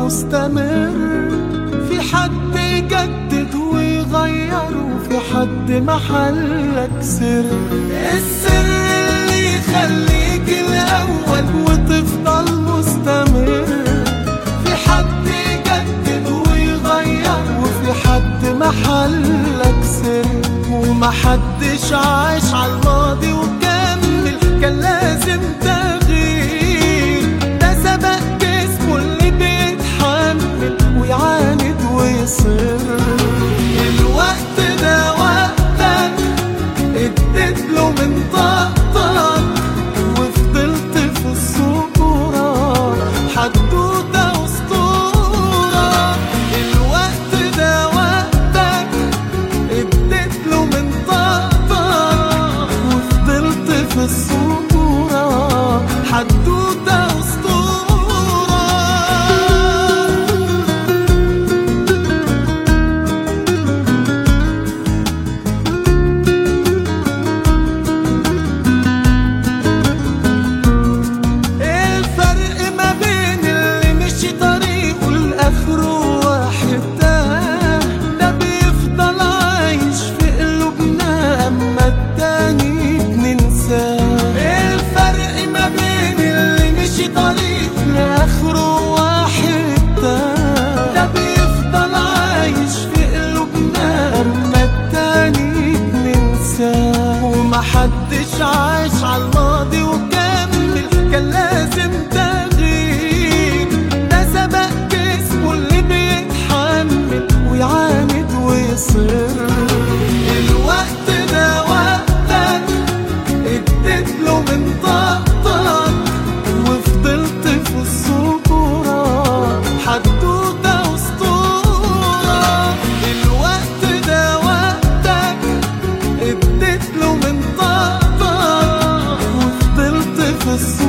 مستمر، في حد يجدد ويغير وفي حد محلك سر. السر اللي يخليك الأول وتفضل مستمر، في حد يجدد ويغير وفي حد محلك سر. ومحدش عاش عالماضي وكمل، كان لازم تغيير. ده سبق جسمه اللي بيتحمل ويعاند ويصر. الوقت ده وقتك اديتله من طاقتك وفضلت في الصورة حدوتة أسطورة. الوقت ده وقتك اديتله من طاقتك وفضلت في الصورة حدوتة أسطورة. آخره واحد ده بيفضل عايش في قلوبنا، أما التاني بننساه. ومحدش عاش عالماضي وكمل، كان لازم تغيير. ده سبق جسمه اللي بيتحمل ويعاند ويصر. الوقت ده وقتك اديتله من طاقتك وفضلت في الصورة حدوتة أسطورة. الوقت ده وقتك اديتله من طاقتك وفضلت في الصورة